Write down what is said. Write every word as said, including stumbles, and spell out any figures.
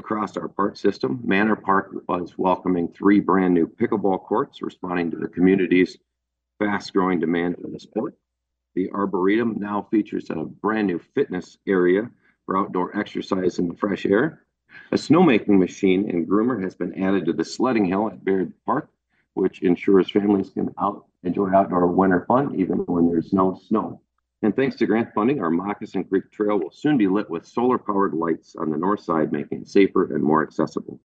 across our park system. Manor Park was welcoming three brand new pickleball courts, responding to the community's fast growing demand for the sport. The Arboretum now features a brand new fitness area for outdoor exercise in the fresh air. A snowmaking machine and groomer has been added to the sledding hill at Baird Park, which ensures families can out enjoy outdoor winter fun even when there's no snow. And thanks to grant funding, our Moccasin Creek Trail will soon be lit with solar powered lights on the north side, making it safer and more accessible.